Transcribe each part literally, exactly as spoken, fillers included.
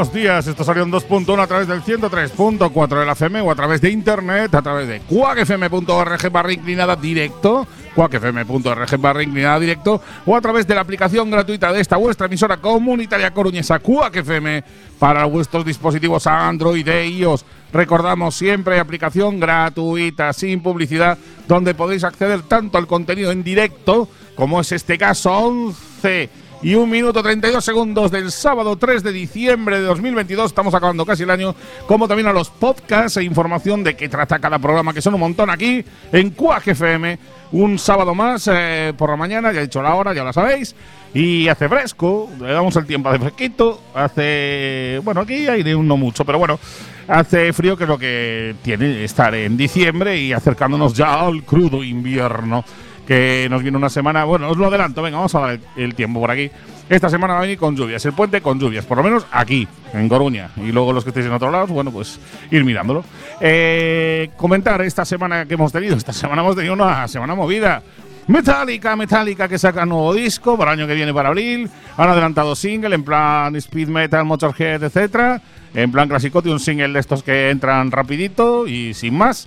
buenos días. Esto salió en dos punto uno a través del ciento tres punto cuatro de la F M o a través de internet, a través de cuac f m punto org barra inclinada directo, cuac f m punto org barra inclinada directo, o a través de la aplicación gratuita de esta vuestra emisora comunitaria coruñesa cuac F M para vuestros dispositivos Android e iOS. Recordamos siempre aplicación gratuita, sin publicidad, donde podéis acceder tanto al contenido en directo, como es este caso, once y un minuto treinta y dos segundos del sábado tres de diciembre de dos mil veintidós, estamos acabando casi el año, como también a los podcasts e información de qué trata cada programa, que son un montón aquí en cuac F M. Un sábado más eh, por la mañana, ya he dicho la hora, ya la sabéis, y hace fresco, le damos el tiempo de fresquito, hace, bueno, aquí hay de un no mucho, pero bueno, hace frío, que es lo que tiene estar en diciembre y acercándonos ya al crudo invierno, que nos viene una semana. Bueno, os lo adelanto, venga, vamos a dar el, el tiempo por aquí. Esta semana va a venir con lluvias, el puente con lluvias, por lo menos aquí, en Coruña. Y luego los que estéis en otros lados, bueno, pues ir mirándolo. Eh, comentar esta semana que hemos tenido. Esta semana hemos tenido una semana movida. Metallica, Metallica que saca nuevo disco para el año que viene, para abril. Han adelantado single en plan speed metal, Motorhead, etcétera. En plan clasicote, un single de estos que entran rapidito y sin más.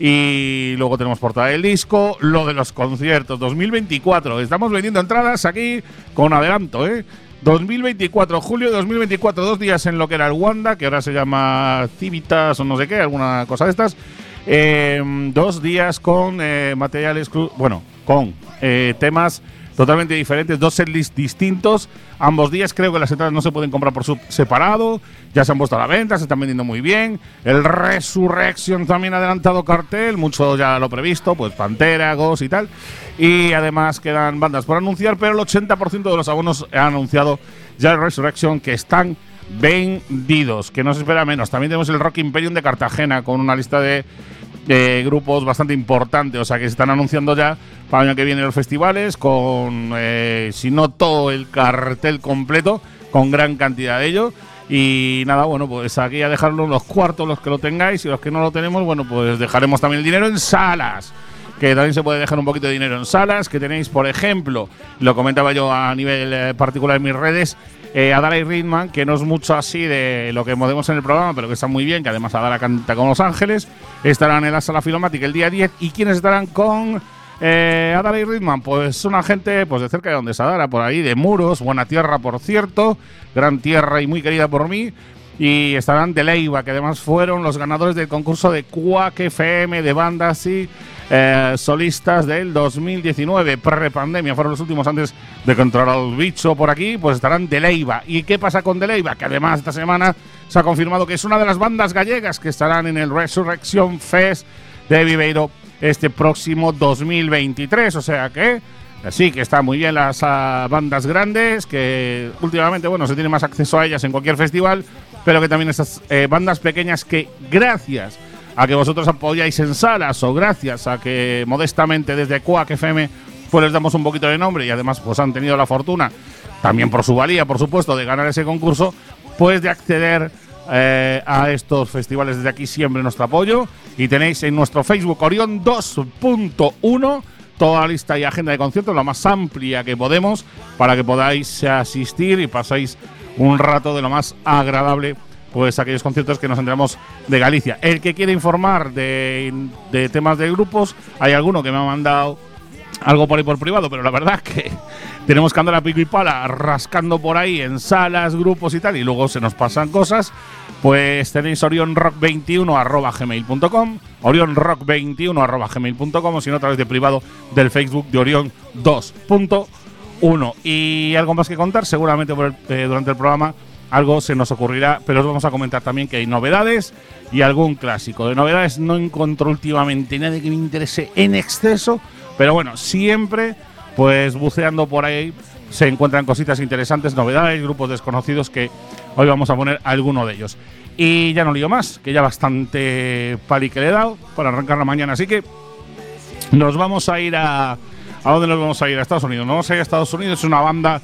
Y luego tenemos portada del disco, lo de los conciertos dos mil veinticuatro. Estamos vendiendo entradas aquí con adelanto, ¿eh? dos mil veinticuatro, julio de dos mil veinticuatro, dos días en lo que era el Wanda, que ahora se llama Civitas o no sé qué, alguna cosa de estas. Eh, dos días con eh, materiales, bueno, con eh, temas totalmente diferentes, dos setlists distintos. Ambos días creo que las entradas no se pueden comprar por separado, ya se han puesto a la venta, se están vendiendo muy bien. El Resurrection también ha adelantado cartel, mucho ya lo previsto, pues Pantera, Ghost y tal. Y además quedan bandas por anunciar, pero el ochenta por ciento de los abonos ha anunciado ya el Resurrection, que están vendidos, que no se espera menos. También tenemos el Rock Imperium de Cartagena con una lista de, de grupos bastante importante, o sea que se están anunciando ya para el año que viene los festivales, con eh, si no todo el cartel completo, con gran cantidad de ellos. Y nada, bueno, pues aquí a dejarlo los cuartos, los que lo tengáis, y los que no lo tenemos, bueno, pues dejaremos también el dinero en salas, que también se puede dejar un poquito de dinero en salas, que tenéis, por ejemplo, lo comentaba yo a nivel eh, particular en mis redes, eh, Adara y Ritman, que no es mucho así de lo que modemos en el programa, pero que está muy bien, que además Adara canta con Los Ángeles, estarán en la Sala Filomática el día diez. ¿Y quiénes estarán con eh, Adara y Ritman? Pues una gente pues de cerca de donde es Adara, por ahí, de Muros, buena tierra, por cierto, gran tierra y muy querida por mí. Y estarán de Leiva, que además fueron los ganadores del concurso de cuac F M de bandas y eh, solistas del dos mil diecinueve, pre-pandemia, fueron los últimos antes de controlar al bicho por aquí. Pues estarán de Leiva. ¿Y qué pasa con de Leiva? Que además esta semana se ha confirmado que es una de las bandas gallegas que estarán en el Resurrection Fest de Viveiro este próximo dos mil veintitrés, o sea que sí, que está muy bien las uh, bandas grandes, que últimamente, bueno, se tiene más acceso a ellas en cualquier festival, pero que también estas eh, bandas pequeñas que, gracias a que vosotros apoyáis en salas, o gracias a que modestamente desde cuac F M pues les damos un poquito de nombre, y además pues han tenido la fortuna, también por su valía, por supuesto, de ganar ese concurso, pues de acceder eh, a estos festivales. Desde aquí siempre nuestro apoyo, y tenéis en nuestro Facebook Orión dos punto uno toda la lista y agenda de conciertos, la más amplia que podemos, para que podáis asistir y pasáis un rato de lo más agradable, pues aquellos conciertos que nos enteramos de Galicia. El que quiere informar de, de temas de grupos, hay alguno que me ha mandado algo por ahí por privado, pero la verdad es que tenemos que andar a pico y pala rascando por ahí en salas, grupos y tal, y luego se nos pasan cosas. Pues tenéis orion rock veintiuno arroba gmail punto com, orion rock veintiuno arroba gmail punto com, o si no, a través de privado del Facebook de Orión dos punto uno. Y algo más que contar, seguramente por el, eh, durante el programa algo se nos ocurrirá, pero os vamos a comentar también que hay novedades y algún clásico. De novedades no encuentro últimamente nada que me interese en exceso, pero bueno, siempre pues buceando por ahí se encuentran cositas interesantes, novedades, grupos desconocidos, que hoy vamos a poner alguno de ellos. Y ya no lío más, que ya bastante pali que le he dado para arrancar la mañana, así que nos vamos a ir a... ¿A dónde nos vamos a ir? A Estados Unidos. Nos vamos a ir a Estados Unidos. Es una banda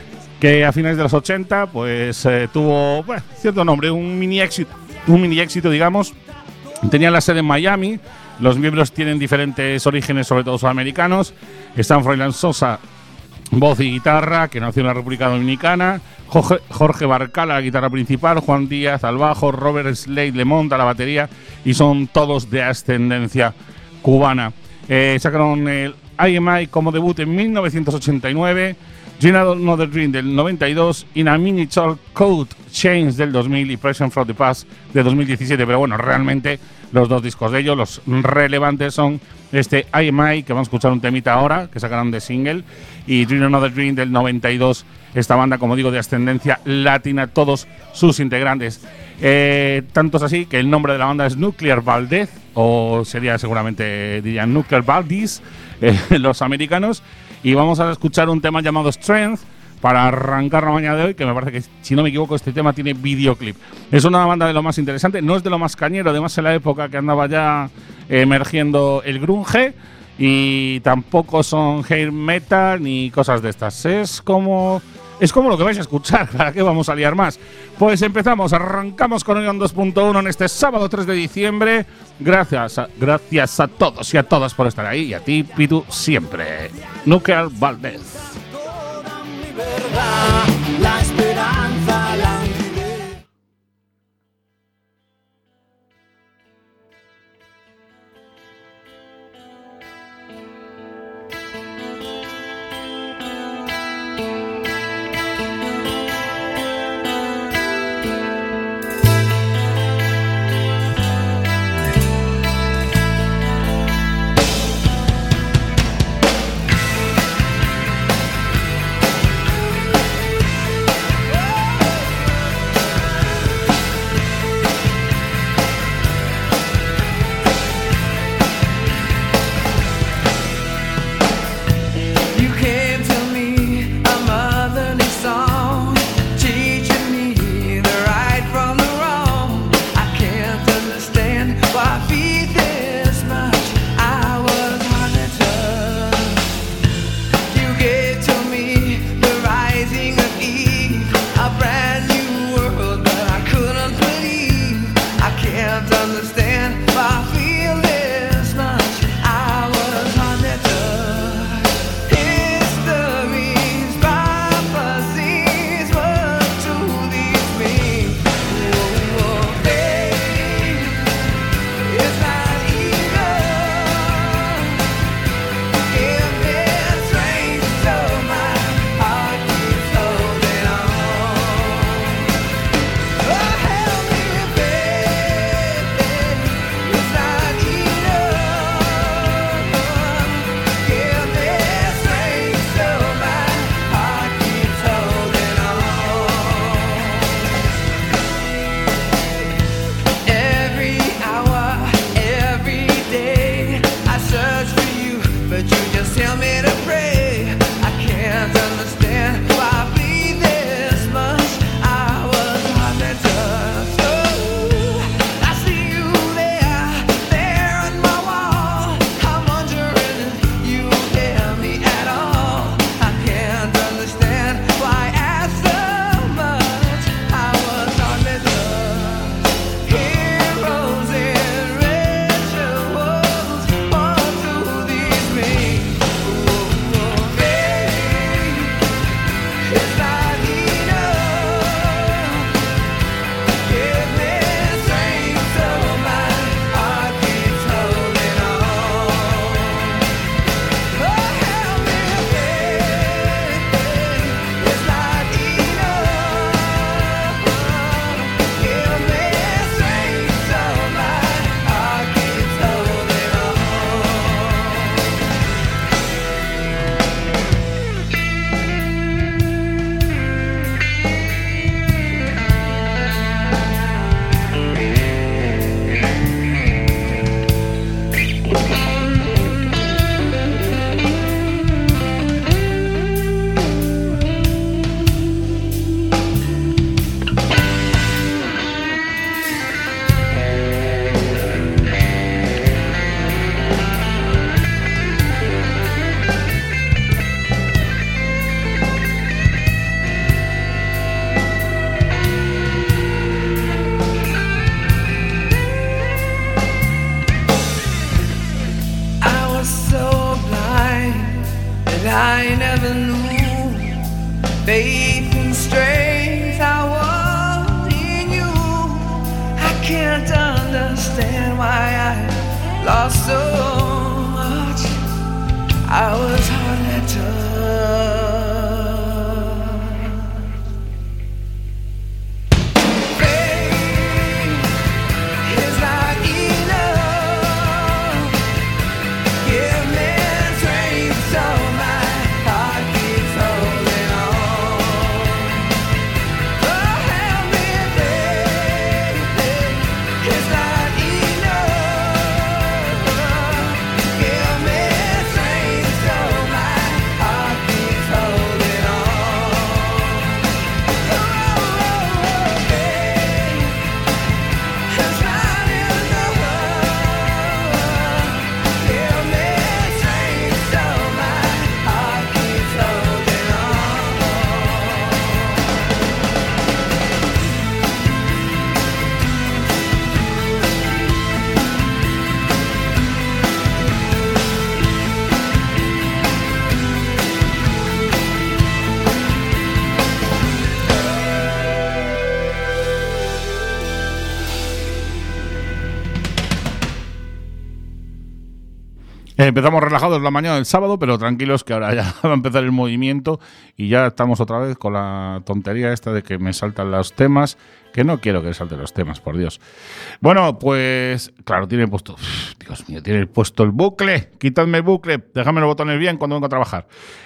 que a finales de los ochenta pues eh, tuvo bueno, cierto nombre, un mini éxito, un mini éxito, digamos. Tenía la sede en Miami. Los miembros tienen diferentes orígenes, sobre todo sudamericanos. Están Froilán Sosa voz y guitarra, que nació en la República Dominicana. Jorge, Jorge Barcala, la guitarra principal. Juan Díaz al bajo. Robert Slade le monta la batería. Y son todos de ascendencia cubana. Eh, sacaron el I M I como debut en mil novecientos ochenta y nueve. Another Dream del noventa y dos, In a Miniature Code Change del dos mil y Present from the Past de dos mil diecisiete. Pero bueno, realmente los dos discos de ellos, los relevantes son este I M I, que vamos a escuchar un temita ahora, que sacaron de single, y Dream Another Dream del noventa y dos, esta banda, como digo, de ascendencia latina, todos sus integrantes. Eh, tanto es así que el nombre de la banda es Nuclear Valdez, o sería seguramente, dirían Nuclear Valdez, eh, los americanos. Y vamos a escuchar un tema llamado Strength para arrancar la mañana de hoy, que me parece que, si no me equivoco, este tema tiene videoclip. Es una banda de lo más interesante, no es de lo más cañero, además en la época que andaba ya emergiendo el grunge, y tampoco son hair metal ni cosas de estas. Es como... Es como lo que vais a escuchar, ¿para qué vamos a liar más? Pues empezamos, arrancamos con Ion dos punto uno en este sábado tres de diciembre. Gracias a, gracias a todos y a todas por estar ahí, y a ti, Pitu, siempre. Nuclear Valdez. Toda mi verdad, la esperanza, la faith and strength I want in you. I can't understand why I lost so much. I was hardly touched. Empezamos relajados la mañana del sábado, pero tranquilos que ahora ya va a empezar el movimiento y ya estamos otra vez con la tontería esta de que me saltan los temas, que no quiero que salten los temas, por Dios. Bueno, pues claro, tiene puesto, Dios mío, tiene puesto el bucle, quitadme el bucle, dejadme los botones bien cuando vengo a trabajar.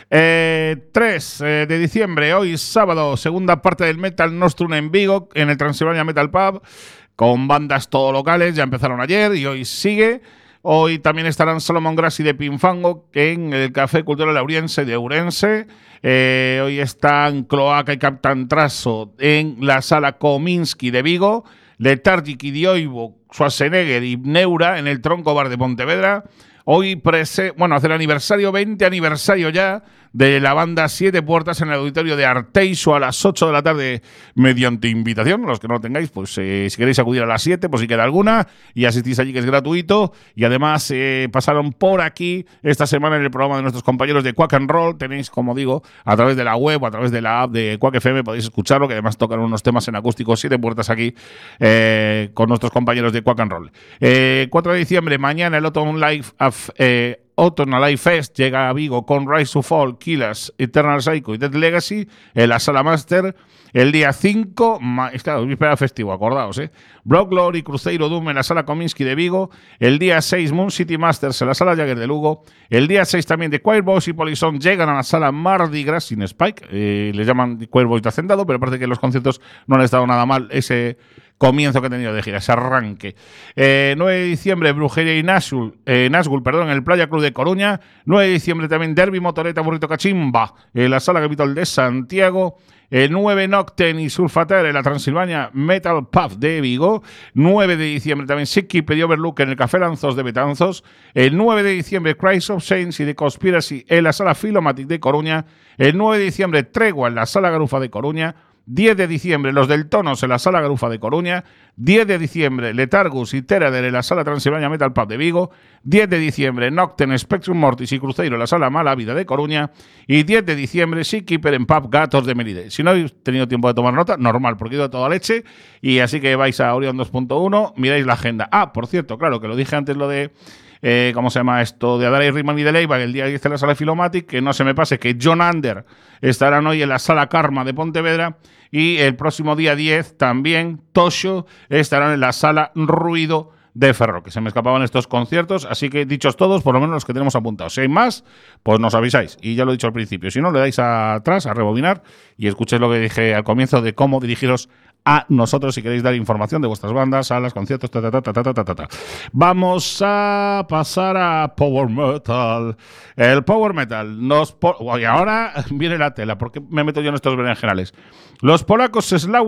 Eh, tres eh, de diciembre, hoy sábado, segunda parte del Metal Nostrum en Vigo, en el Transilvania Metal Pub, con bandas todo locales, ya empezaron ayer y hoy sigue. Hoy también estarán Solomon Grassi de Pinfango en el Café Cultural Lauriense de Ourense. Eh, hoy están Cloaca y Captain Traso en la Sala Kominsky de Vigo. Lethargic y Dioivo, Schwarzenegger y Neura en el Tronco Bar de Pontevedra. Hoy, prese bueno, hace el aniversario, veinte aniversario ya, de la banda Siete Puertas en el auditorio de Arteixo a las ocho de la tarde mediante invitación. Los que no lo tengáis, pues eh, si queréis acudir a las siete, pues si queda alguna, y asistís allí, que es gratuito. Y además eh, pasaron por aquí esta semana en el programa de nuestros compañeros de Quack and Roll. Tenéis, como digo, a través de la web o a través de la app de Quack F M, podéis escucharlo, que además tocan unos temas en acústico Siete Puertas aquí eh, con nuestros compañeros de Quack and Roll. Eh, cuatro de diciembre, mañana el Autumn Live of, eh, Autumn Alive Fest llega a Vigo con Rise to Fall, Killers, Eternal Psycho y Dead Legacy en la Sala Master. El día cinco, es claro, víspera festivo, acordaos, ¿eh? Blood Glory, Cruzeiro Doom en la Sala Kominsky de Vigo. El día seis, Moon City Masters en la Sala Jagger de Lugo. El día seis también The Choir Boys y Polisson llegan a la Sala Mardi Gras sin Spike. Eh, les llaman The Choir Boys de Hacendado, pero parece que los conciertos no han estado nada mal ese comienzo que he tenido de gira, ese arranque. Eh, nueve de diciembre, Brujería y Nashville, eh, Nashville, perdón, en el Playa Club de Coruña. nueve de diciembre también Derby, Motoreta, Burrito Cachimba en la Sala Capitol de Santiago. El nueve, Nocten y Surfater en la Transilvania Metal Pub de Vigo. nueve de diciembre también Sick y Overlook en el Café Lanzos de Betanzos. El nueve de diciembre Christ of Saints y The Conspiracy en la Sala Philomatic de Coruña. El nueve de diciembre Tregua en la Sala Garufa de Coruña. diez de diciembre Los del Tonos en la Sala Garufa de Coruña. diez de diciembre Letargus y Terader en la Sala Transilvania Metal Pub de Vigo. diez de diciembre Nocten, Spectrum Mortis y Cruzeiro en la Sala Mala Vida de Coruña. Y diez de diciembre Seakeeper en Pub Gatos de Melide. Si no habéis tenido tiempo de tomar nota, normal, porque he ido a toda leche. Y así que vais a Orion dos punto uno, miráis la agenda. Ah, por cierto, claro, que lo dije antes lo de... Eh, ¿Cómo se llama esto? De Adara y Riman y de Leiva, el día diez en la Sala Philomatic, que no se me pase que John Under estarán hoy en la Sala Karma de Pontevedra y el próximo día diez también Tosho estarán en la Sala Ruido de Ferro, que se me escapaban estos conciertos, así que dichos todos, por lo menos los que tenemos apuntados. Si hay más, pues nos avisáis, y ya lo he dicho al principio. Si no, le dais a atrás, a rebobinar, y escuchéis lo que dije al comienzo de cómo dirigiros a nosotros si queréis dar información de vuestras bandas, salas, conciertos, ta, ta, ta, ta, ta, ta, ta, ta. Vamos a pasar a Power Metal. El Power Metal. Nos po- y ahora viene la tela, porque me meto yo en estos berenjenales. Los polacos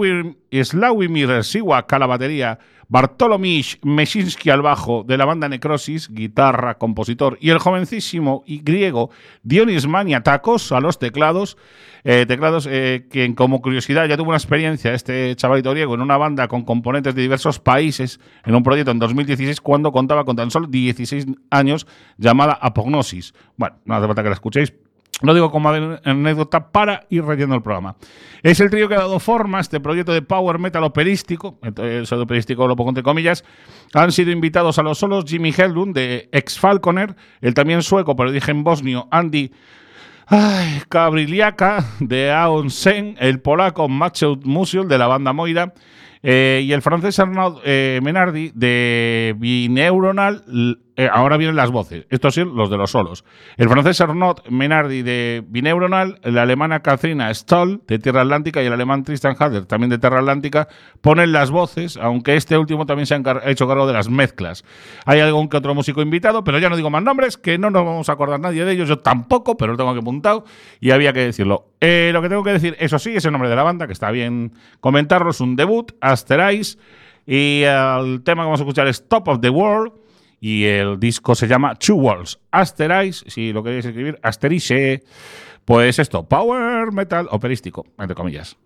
Sławomir Siwak a la batería, Bartolomisz Mesinski al bajo, de la banda Necrosis, guitarra, compositor, y el jovencísimo y griego Dionis Maniatakos a los teclados. Eh, teclados eh, que, como curiosidad, ya tuvo una experiencia este chavalito griego en una banda con componentes de diversos países en un proyecto en dos mil dieciséis cuando contaba con tan solo dieciséis años, llamada Apognosis. Bueno, no hace falta que la escuchéis, Lo digo como anécdota para ir relleno el programa. Es el trío que ha dado forma a este proyecto de power metal operístico, eso de operístico lo pongo entre comillas. Han sido invitados a los solos Jimmy Hedlund de ex-Falconer, el también sueco, pero dije en bosnio, Andy ay, Kabriliaka de Aon Sen, el polaco Maciej Musial de la banda Moira, eh, y el francés Arnaud eh, Menardi de Bineuronal. Eh, ahora vienen las voces, estos son los de los solos. El francés Arnaud Menardi de Bineuronal, la alemana Katrina Stoll de Tierra Atlántica y el alemán Tristan Hader también de Tierra Atlántica ponen las voces, aunque este último también se ha encar- hecho cargo de las mezclas. Hay algún que otro músico invitado, pero ya no digo más nombres, que no nos vamos a acordar nadie de ellos, yo tampoco, pero lo tengo aquí apuntado y había que decirlo. Eh, lo que tengo que decir, eso sí, es el nombre de la banda, que está bien comentarlo, es un debut, Asterize, y el tema que vamos a escuchar es Top of the World. Y el disco se llama Two Worlds. Asterize, si lo queréis escribir, Asterize. Pues esto, power metal operístico, entre comillas.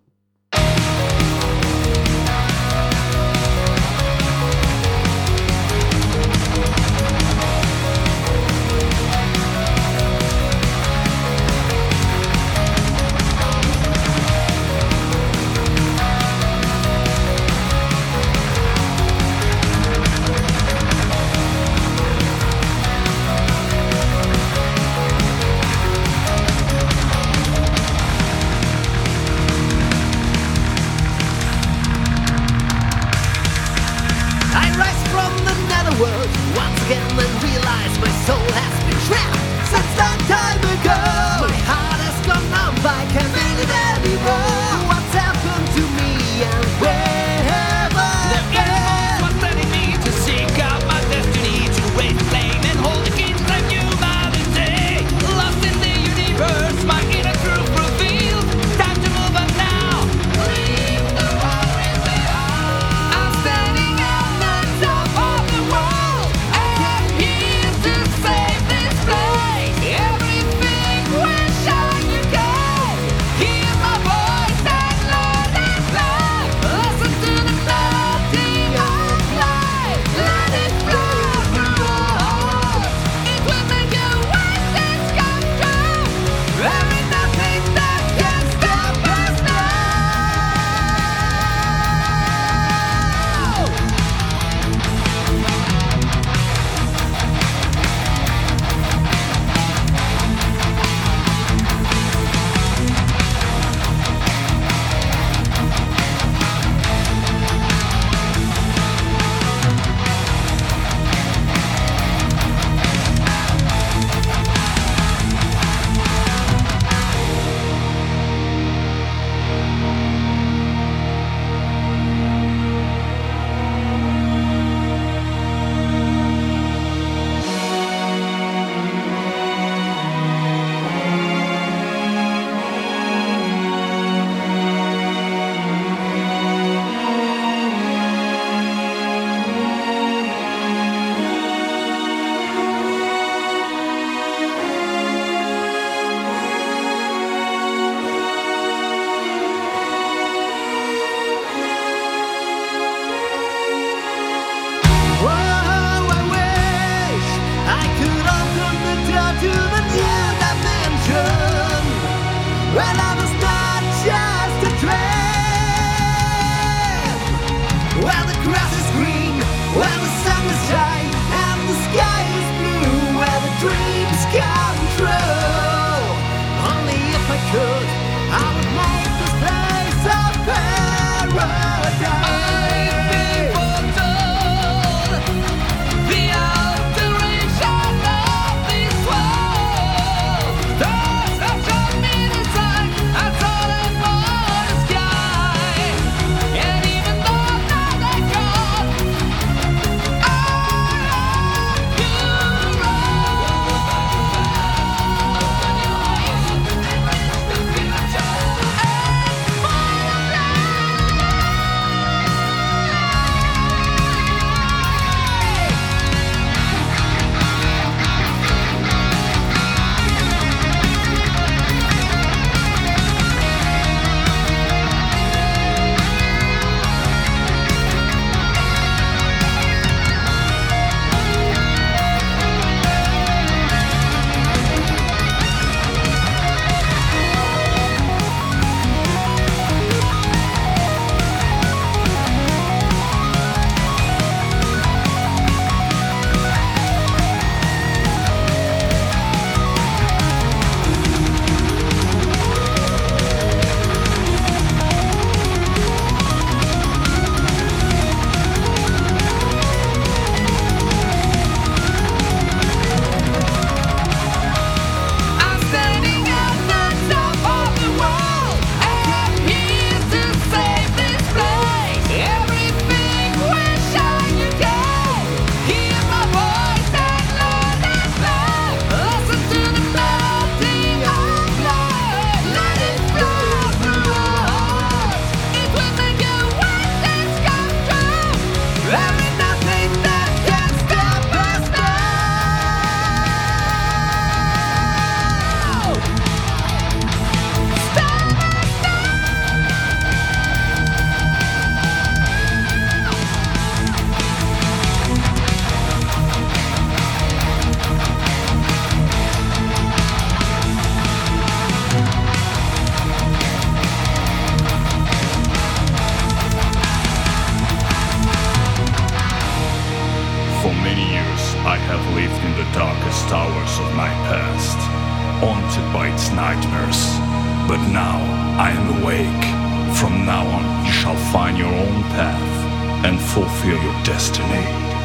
its nightmares. But now I am awake. From now on you shall find your own path and fulfill your destiny.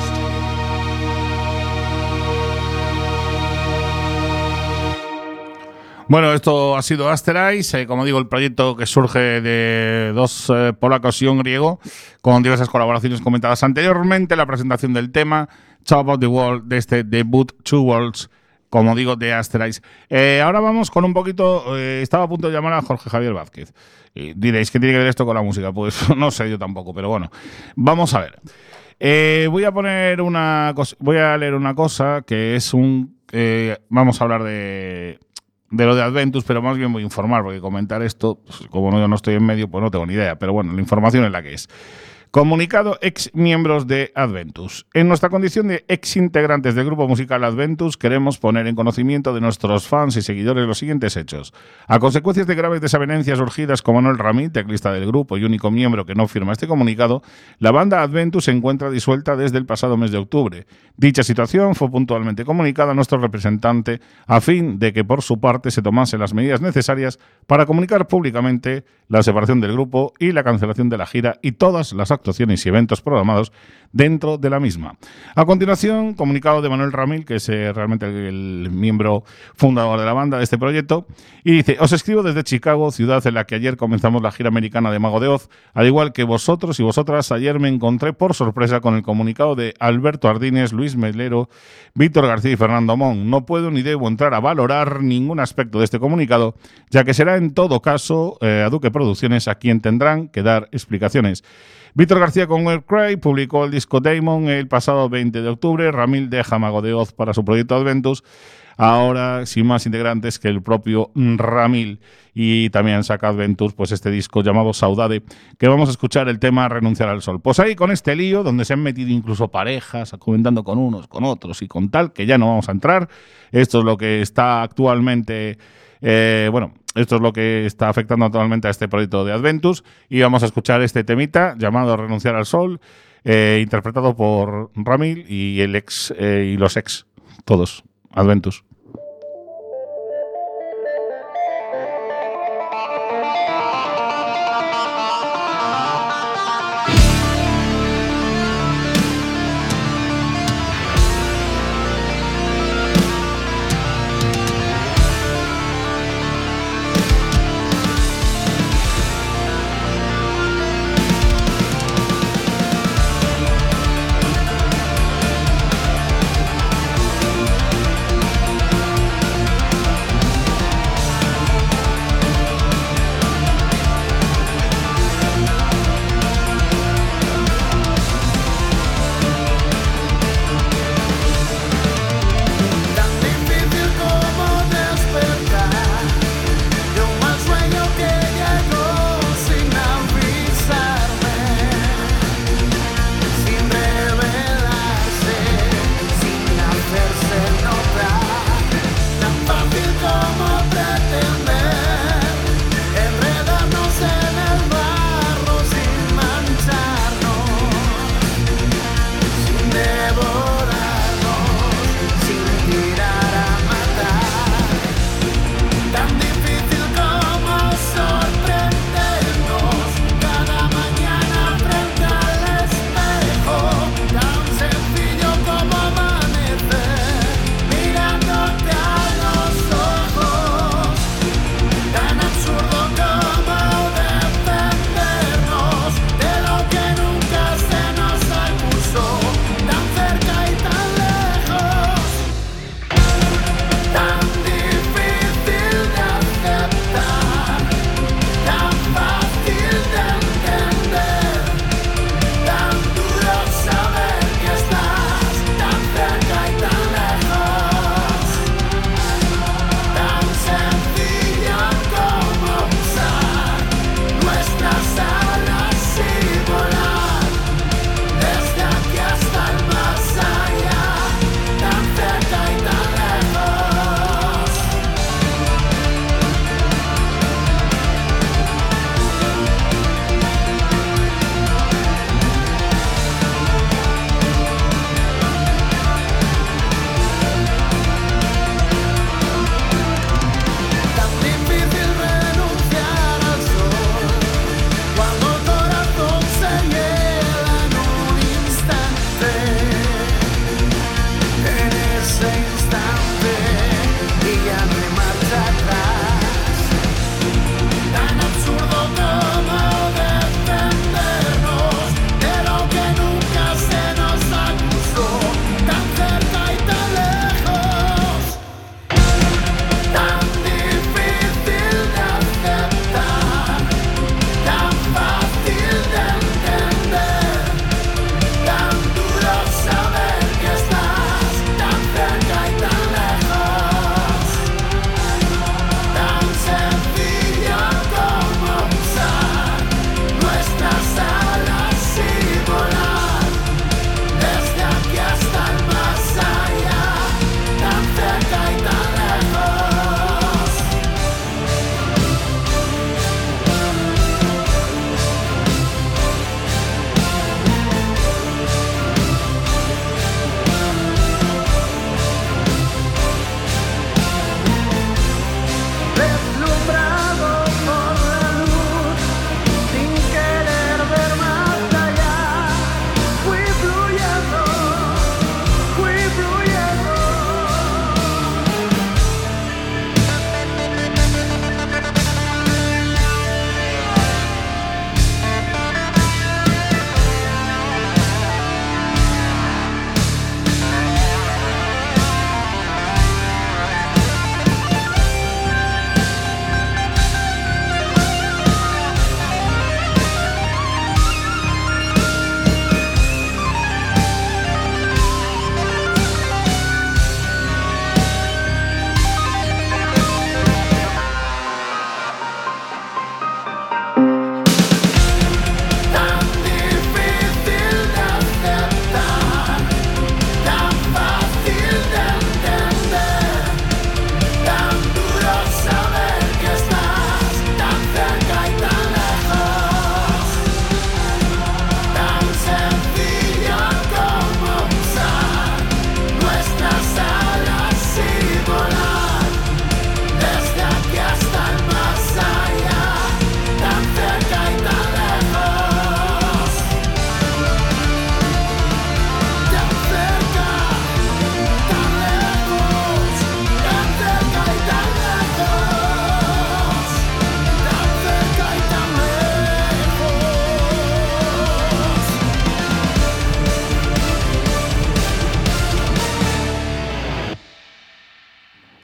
Bueno, esto ha sido Asteroids, eh, como digo, el proyecto que surge de dos eh, polacos y un griego, con diversas colaboraciones comentadas anteriormente, la presentación del tema Talk About the World de este debut Two Worlds, como digo, de Asteroids. Eh, ahora vamos con un poquito, eh, estaba a punto de llamar a Jorge Javier Vázquez. Y diréis, ¿qué tiene que ver esto con la música? Pues no sé yo tampoco, pero bueno, vamos a ver. Eh, voy a poner una cosa, voy a leer una cosa que es un, eh, vamos a hablar de... de lo de Adventus, pero más bien voy a informar, porque comentar esto, pues, como no, yo no estoy en medio, pues no tengo ni idea, pero bueno, la información es la que es. Comunicado ex miembros de Adventus. En nuestra condición de ex integrantes del grupo musical Adventus, queremos poner en conocimiento de nuestros fans y seguidores los siguientes hechos. A consecuencias de graves desavenencias surgidas con Manuel Ramil, teclista del grupo y único miembro que no firma este comunicado, la banda Adventus se encuentra disuelta desde el pasado mes de octubre. Dicha situación fue puntualmente comunicada a nuestro representante a fin de que por su parte se tomasen las medidas necesarias para comunicar públicamente la separación del grupo y la cancelación de la gira y todas las actuaciones y eventos programados dentro de la misma. A continuación, comunicado de Manuel Ramil, que es eh, realmente el, el miembro fundador de la banda, de este proyecto, y dice: os escribo desde Chicago, ciudad en la que ayer comenzamos la gira americana de Mago de Oz. Al igual que vosotros y vosotras, ayer me encontré por sorpresa con el comunicado de Alberto Ardines, Luis Melero, Víctor García y Fernando Mon. No puedo ni debo entrar a valorar ningún aspecto de este comunicado, ya que será en todo caso eh, a Duque Producciones a quien tendrán que dar explicaciones. Víctor García con Warcry publicó el disco Damon el pasado veinte de octubre. Ramil deja Mago de Oz para su proyecto Adventus, ahora sin más integrantes que el propio Ramil. Y también saca Adventus pues este disco llamado Saudade, que vamos a escuchar el tema Renunciar al Sol. Pues ahí con este lío, donde se han metido incluso parejas, comentando con unos, con otros y con tal, que ya no vamos a entrar. Esto es lo que está actualmente... Eh, bueno, esto es lo que está afectando actualmente a este proyecto de Adventus, y vamos a escuchar este temita llamado Renunciar al Sol, eh, interpretado por Ramil y el ex eh, y los ex, todos, Adventus. Renunciar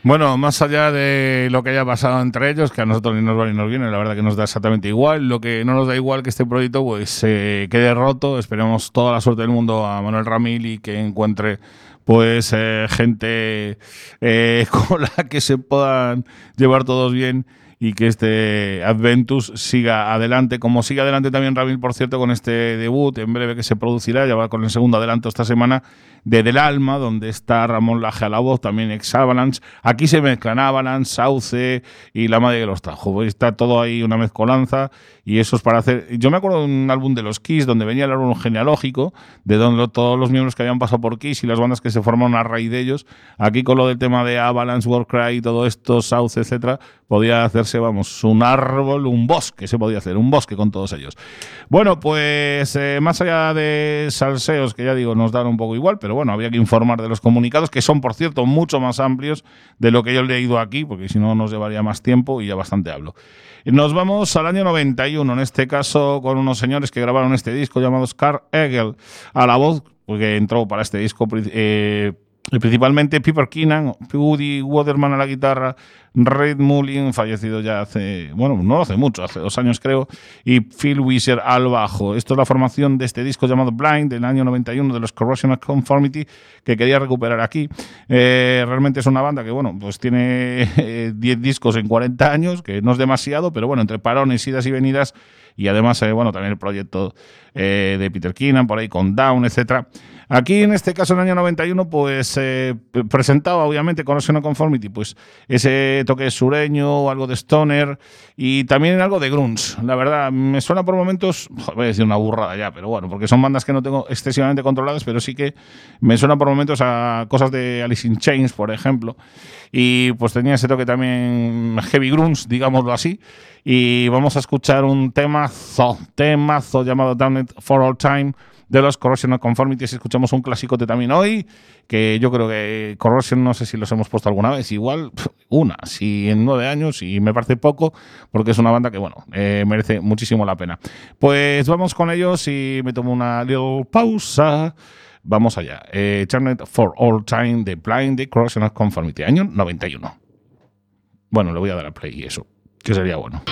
Bueno, más allá de lo que haya pasado entre ellos, que a nosotros ni nos va ni nos viene, la verdad que nos da exactamente igual. Lo que no nos da igual que este proyecto pues eh, quede roto. Esperemos toda la suerte del mundo a Manuel Ramil y que encuentre pues eh, gente eh, con la que se puedan llevar todos bien y que este Adventus siga adelante, como sigue adelante también Ramil, por cierto, con este debut en breve que se producirá, ya va con el segundo adelanto esta semana, de Del Alma, donde está Ramón Laje a la voz, también ex Avalanche. Aquí se mezclan Avalanche, Sauce y La Madre que los trajo. Pues está todo ahí una mezcolanza y eso es para hacer... Yo me acuerdo de un álbum de los Kiss donde venía el álbum genealógico de donde todos los miembros que habían pasado por Kiss y las bandas que se formaron a raíz de ellos. Aquí con lo del tema de Avalanche, Warcry y todo esto, Sauce, etcétera, podía hacerse, vamos, un árbol, un bosque, se podía hacer, un bosque con todos ellos. Bueno, pues eh, más allá de salseos, que ya digo, nos dan un poco igual, pero bueno, había que informar de los comunicados, que son, por cierto, mucho más amplios de lo que yo he leído aquí, porque si no nos llevaría más tiempo y ya bastante hablo. Nos vamos al año noventa y uno, en este caso con unos señores que grabaron este disco llamados Carl Egel a la voz, porque entró para este disco eh, principalmente Piper Keenan, Woody Waterman a la guitarra, Red Mullin, fallecido ya hace, bueno, no hace mucho, hace dos años creo, y Phil Weiser al bajo. Esto es la formación de este disco llamado Blind del año noventa y uno de los Corrosion of Conformity, que quería recuperar aquí. Eh, realmente es una banda que, bueno, pues tiene eh, diez discos en cuarenta años, que no es demasiado, pero bueno, entre parones, idas y venidas, y además, eh, bueno, también el proyecto eh, de Peter Keenan, por ahí con Down, etcétera. Aquí, en este caso, en el año noventa y uno, pues eh, presentaba, obviamente, Corrosion of Conformity, pues ese toque sureño, algo de stoner y también algo de grunge. La verdad, me suena por momentos, voy a decir una burrada ya, pero bueno, porque son bandas que no tengo excesivamente controladas, pero sí que me suena por momentos a cosas de Alice in Chains, por ejemplo. Y pues tenía ese toque también heavy grunge, digámoslo así. Y vamos a escuchar un temazo, temazo llamado Damn It For All Time de los Corrosion of Conformity. Si escuchamos un clasicote también hoy, que yo creo que Corrosion, no sé si los hemos puesto alguna vez, igual una, si en nueve años, y me parece poco, porque es una banda que, bueno, eh, merece muchísimo la pena. Pues vamos con ellos y me tomo una little pausa. Vamos allá. Eh, Turn It For All Time de Blind de Corrosion of Conformity, año noventa y uno. Bueno, le voy a dar a play y eso, que sería bueno.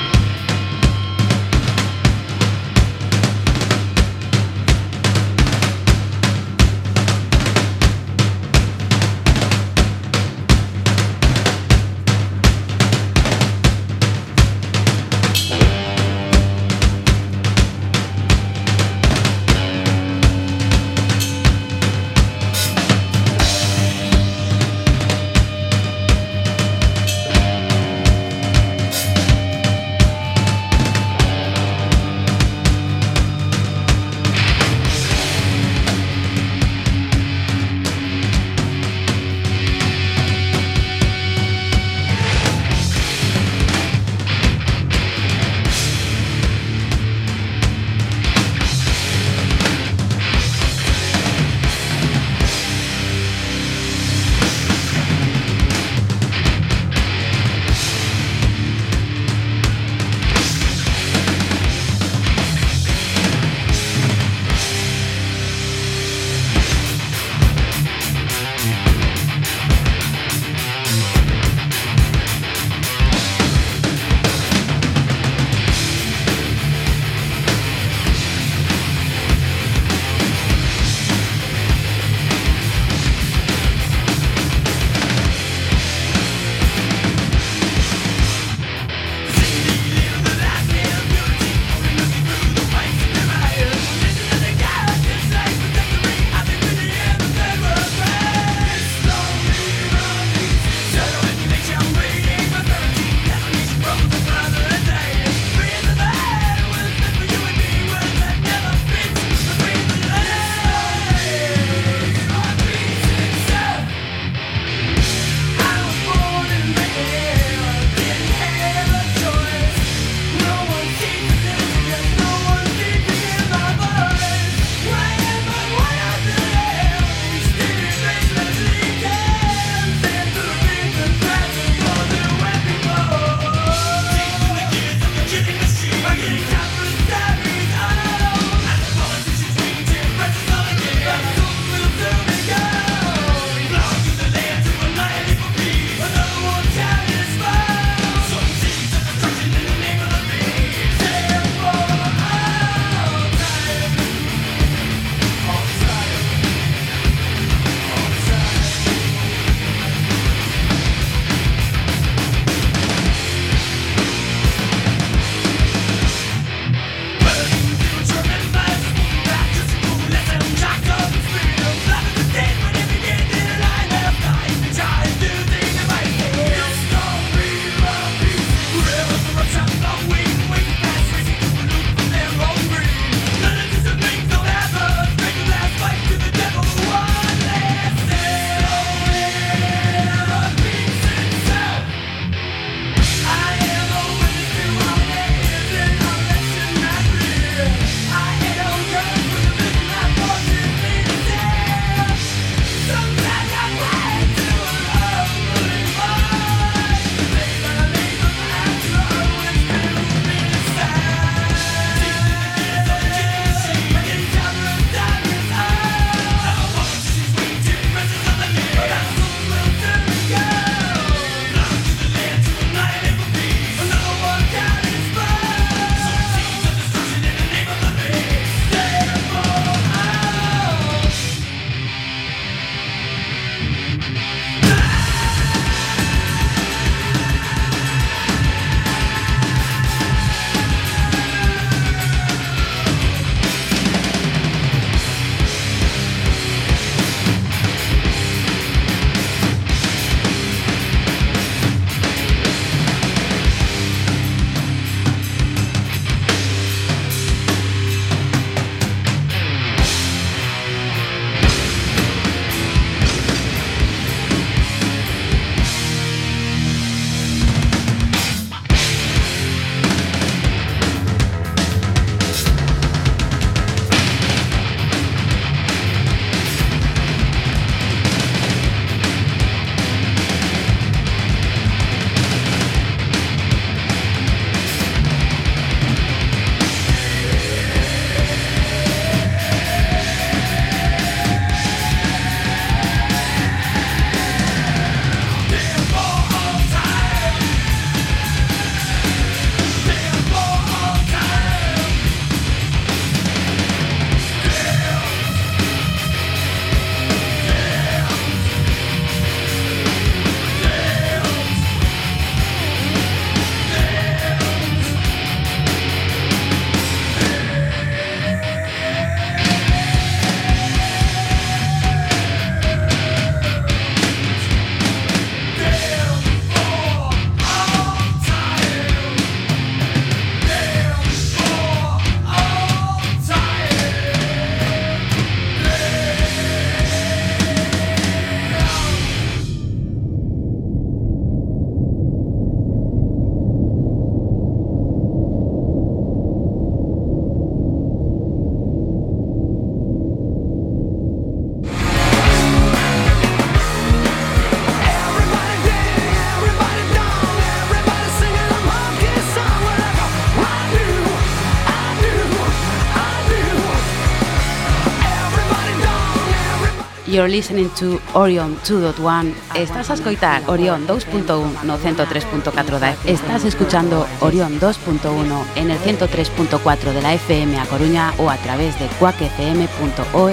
You're listening to Orion dos punto uno. Estás a escoitar Orion dos punto uno no ciento tres punto cuatro da F M. Estás escuchando Orion dos punto uno en el ciento tres punto cuatro de la F M a Coruña o a través de cuac f m punto org.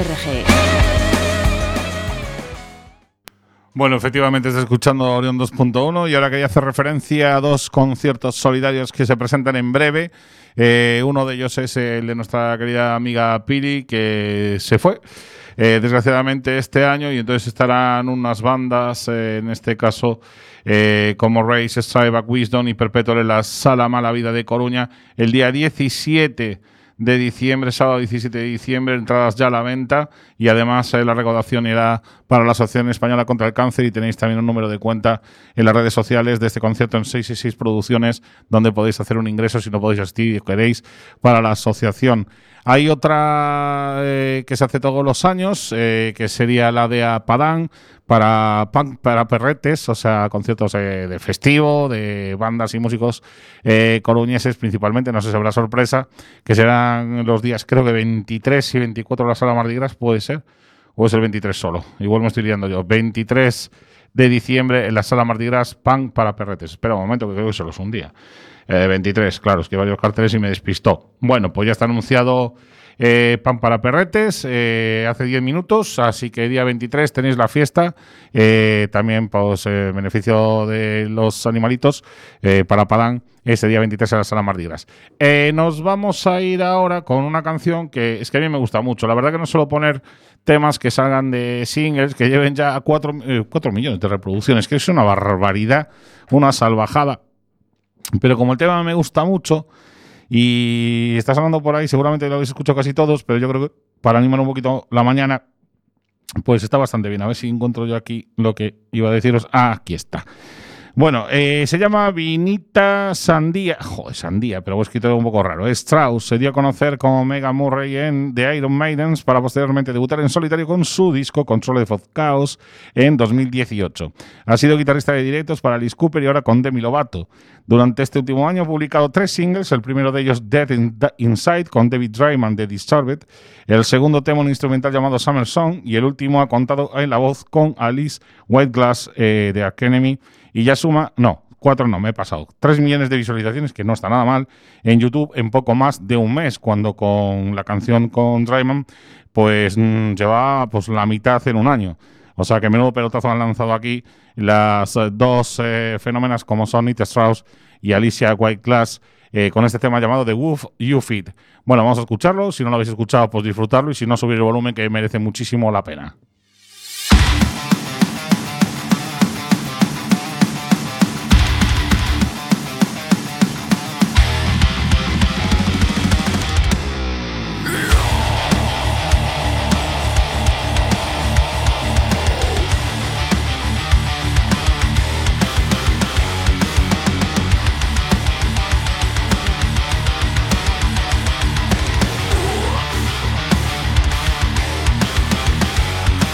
Bueno, efectivamente estás escuchando Orion dos punto uno y ahora quería hacer referencia a dos conciertos solidarios que se presentan en breve. Eh, uno de ellos es el de nuestra querida amiga Pili, que se fue eh, desgraciadamente este año, y entonces estarán unas bandas, eh, en este caso eh, como Race, Strikeback, Wisdom y Perpetual en la Sala Mala Vida de Coruña el día diecisiete de diciembre, sábado diecisiete de diciembre, entradas ya a la venta, y además eh, la recaudación irá para la Asociación Española contra el Cáncer, y tenéis también un número de cuenta en las redes sociales de este concierto en seiscientos sesenta y seis Producciones, donde podéis hacer un ingreso si no podéis asistir y queréis para la asociación. Hay otra eh, que se hace todos los años, eh, que sería la de Apadán, para punk, para perretes, o sea, conciertos eh, de festivo, de bandas y músicos eh, coruñeses principalmente, no sé si habrá sorpresa, que serán los días, creo que veintitrés y veinticuatro de la Sala Mardi Gras, puede ser, o es el veintitrés solo, igual me estoy liando yo, veintitrés de diciembre en la Sala Mardi Gras, punk para perretes. Espera un momento, que creo que solo es un día. Eh, veintitrés, claro, es que varios carteles y me despistó. Bueno, pues ya está anunciado eh, Pan para Perretes eh, hace diez minutos, así que día veintitrés tenéis la fiesta, eh, también pues eh, beneficio de los animalitos eh, para Padán, ese día veintitrés en la Sala Mardi Gras. Eh, nos vamos a ir ahora con una canción que es que a mí me gusta mucho. La verdad que no suelo poner temas que salgan de singles, que lleven ya cuatro, eh, cuatro millones de reproducciones, que es una barbaridad, una salvajada. Pero como el tema me gusta mucho y está sonando por ahí, seguramente lo habéis escuchado casi todos, pero yo creo que para animar un poquito la mañana, pues está bastante bien. A ver si encuentro yo aquí lo que iba a deciros. Ah, aquí está. Bueno, eh, se llama Vinita Sandía. Joder, Sandía, pero he escrito un poco raro. Strauss se dio a conocer como Mega Murray en The Iron Maidens para posteriormente debutar en solitario con su disco Control of Chaos en dos mil dieciocho. Ha sido guitarrista de directos para Alice Cooper y ahora con Demi Lovato. Durante este último año ha publicado tres singles, el primero de ellos Dead in, Inside con David Draiman de Disturbed, el segundo tema un instrumental llamado Summer Song, y el último ha contado en la voz con Alice Whiteglass eh, de Arch Enemy, y ya suma, no, cuatro no, me he pasado, tres millones de visualizaciones, que no está nada mal, en YouTube en poco más de un mes, cuando con la canción con Draiman pues mmm, lleva pues, la mitad en un año. O sea que menudo pelotazo han lanzado aquí las eh, dos eh, fenómenas como son Nita Strauss y Alicia Whiteglass eh, con este tema llamado The Wolf You Feed. Bueno, vamos a escucharlo, si no lo habéis escuchado pues disfrutarlo, y si no, subir el volumen, que merece muchísimo la pena. We'll be right back.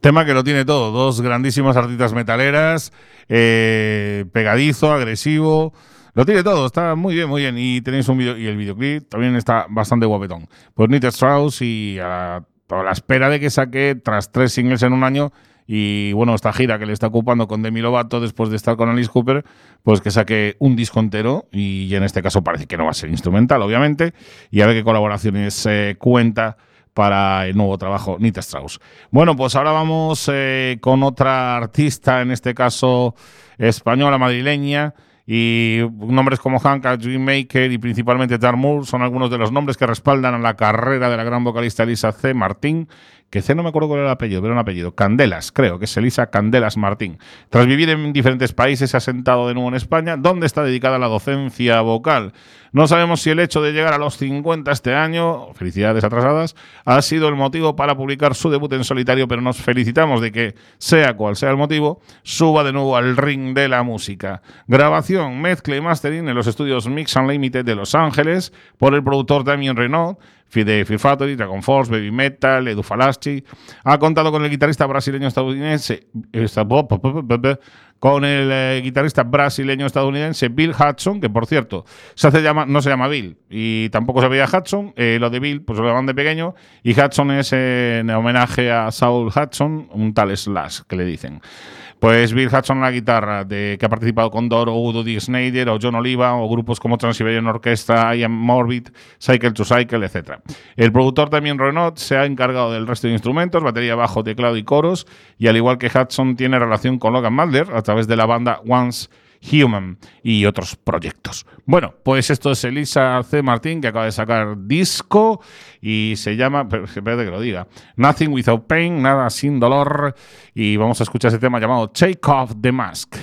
Tema que lo tiene todo, dos grandísimas artistas metaleras, eh, pegadizo, agresivo, lo tiene todo, está muy bien, muy bien. Y tenéis un video, y el videoclip también está bastante guapetón. Pues Nita Strauss, y a, a la espera de que saque, tras tres singles en un año, y bueno, esta gira que le está ocupando con Demi Lovato después de estar con Alice Cooper, pues que saque un disco entero, y en este caso parece que no va a ser instrumental, obviamente, y a ver qué colaboraciones eh, cuenta para el nuevo trabajo Nita Strauss. Bueno, pues ahora vamos eh, con otra artista, en este caso española, madrileña, y nombres como Hanka, Dreammaker y principalmente Dark Moor son algunos de los nombres que respaldan a la carrera de la gran vocalista Elisa C. Martín, que C no me acuerdo cuál era el apellido, pero era un apellido, Candelas, creo que es Elisa Candelas Martín. Tras vivir en diferentes países, se ha asentado de nuevo en España, donde está dedicada a la docencia vocal. No sabemos si el hecho de llegar a los cincuenta este año, felicidades atrasadas, ha sido el motivo para publicar su debut en solitario, pero nos felicitamos de que, sea cual sea el motivo, suba de nuevo al ring de la música. Grabación, mezcla y mastering en los estudios Mix Unlimited de Los Ángeles por el productor Damien Renaud, de Fear Factory, Dragon Force, Baby Metal, Edu Falaschi. Ha contado con el guitarrista brasileño estadounidense con el eh, guitarrista brasileño estadounidense Bill Hudson, que por cierto se hace llama, no se llama Bill y tampoco se veía Hudson. Eh, lo de Bill pues lo llaman de pequeño, y Hudson es eh, en homenaje a Saul Hudson, un tal Slash que le dicen. Pues Bill Hudson en la guitarra, de, que ha participado con Doro, Udo Dee Snider o John Oliva, o grupos como Trans-Siberian Orchestra, I Am Morbid, Cycle to Cycle, etcétera. El productor también Renaud se ha encargado del resto de instrumentos, batería, bajo, teclado y coros, y al igual que Hudson tiene relación con Logan Mulder a través de la banda Once Human y otros proyectos. Bueno, pues esto es Elisa C. Martín, que acaba de sacar disco y se llama, pero espérate que lo diga, Nothing Without Pain, nada sin dolor, y vamos a escuchar ese tema llamado Take Off the Mask.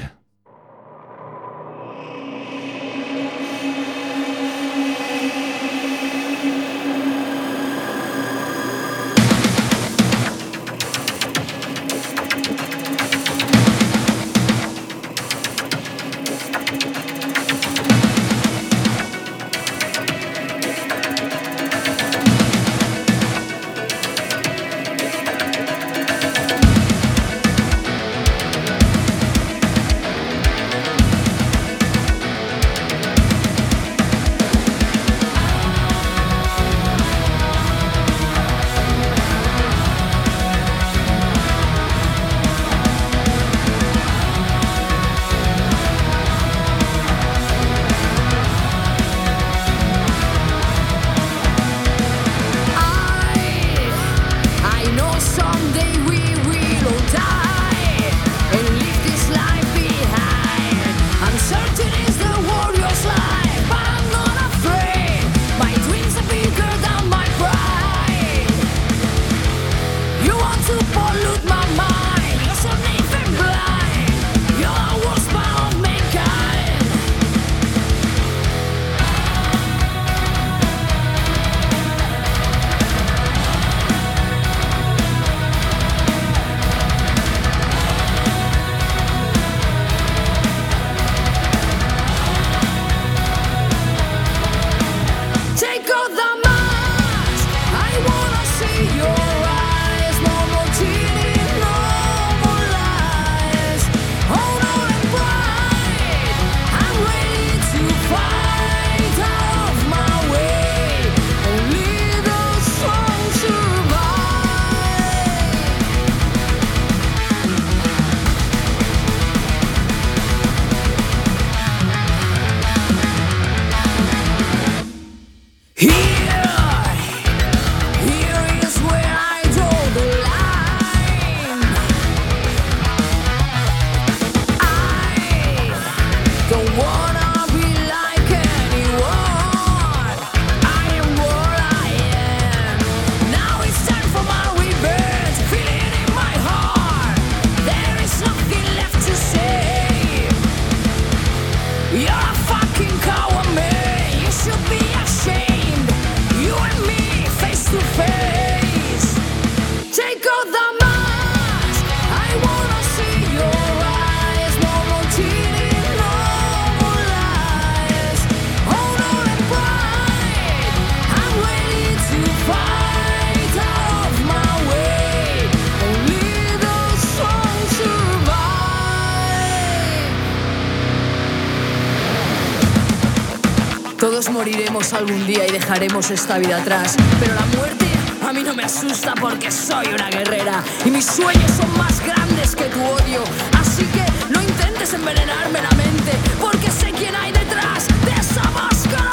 Todos moriremos algún día y dejaremos esta vida atrás, pero la muerte a mí no me asusta porque soy una guerrera y mis sueños son más grandes que tu odio. Así que no intentes envenenarme la mente, porque sé quién hay detrás de esa máscara.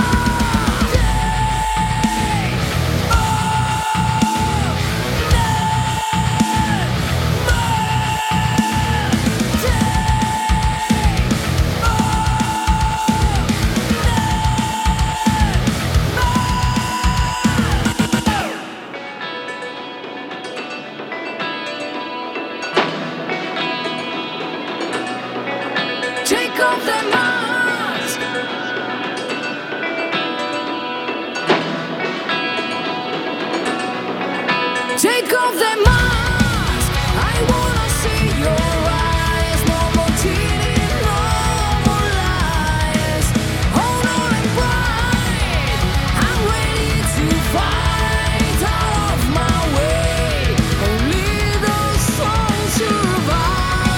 Take off the mask. Take off the mask. I wanna see your eyes. No more cheating, no more lies. Hold on and pride. I'm ready to fight out of my way. Only those souls survive.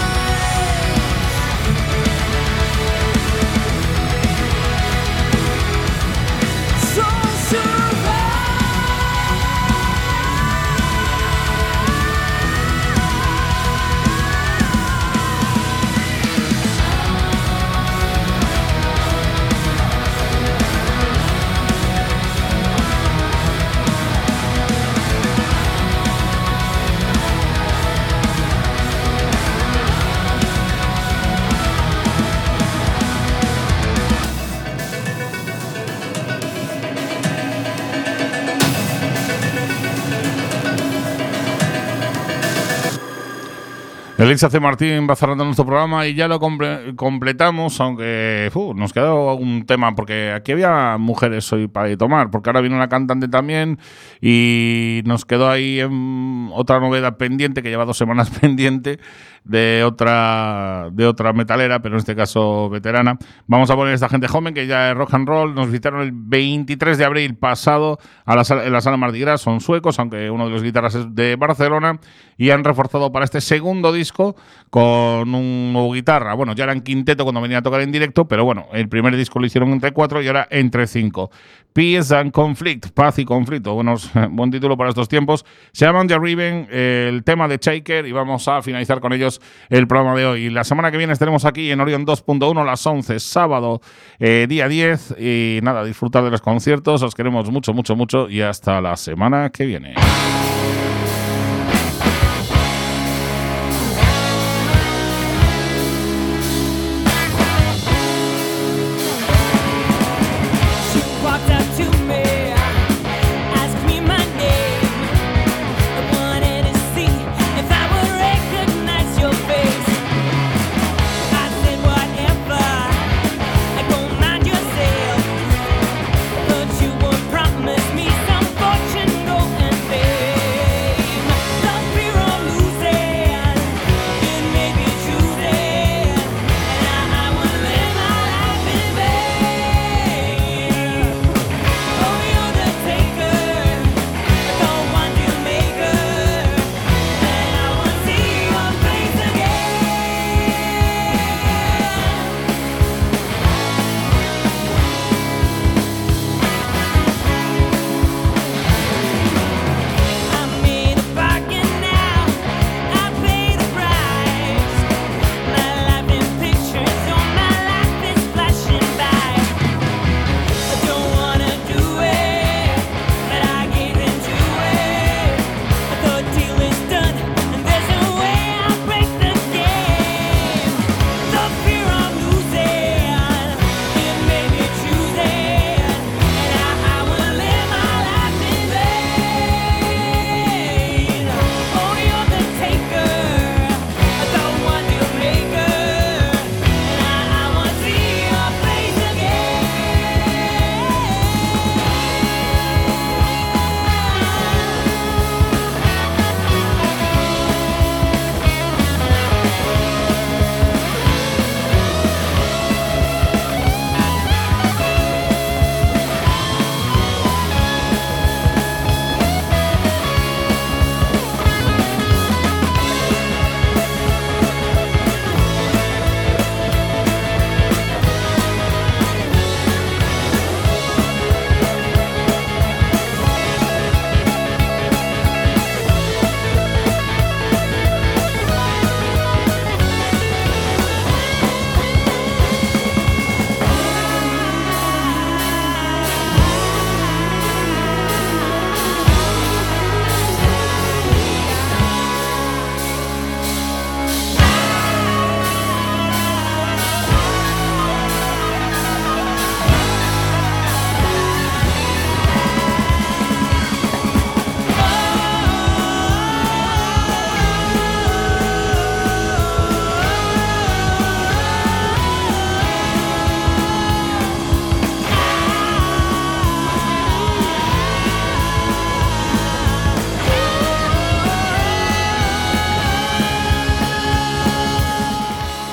Elisa C. Martín va cerrando nuestro programa y ya lo comple- completamos, aunque uh, nos quedó un tema, porque aquí había mujeres hoy para tomar, porque ahora viene una cantante también y nos quedó ahí en otra novedad pendiente, que lleva dos semanas pendiente, de otra de otra metalera, pero en este caso veterana. Vamos a poner a esta gente joven que ya es rock and roll. Nos visitaron el veintitrés de abril pasado a la sala, en la sala Mardi Gras. Son suecos, aunque uno de los guitarras es de Barcelona, y han reforzado para este segundo disco con un nuevo guitarra. Bueno, ya eran quinteto cuando venían a tocar en directo, pero bueno, el primer disco lo hicieron entre cuatro y ahora entre cinco. Peace and Conflict, Paz y Conflicto. Buenos, buen título para estos tiempos. Se llaman The Riven, el tema de Shaker, y vamos a finalizar con ellos el programa de hoy. La semana que viene estaremos aquí en Orion dos punto uno a las once, sábado, eh, día diez. Y nada, disfrutar de los conciertos. Os queremos mucho, mucho, mucho y hasta la semana que viene.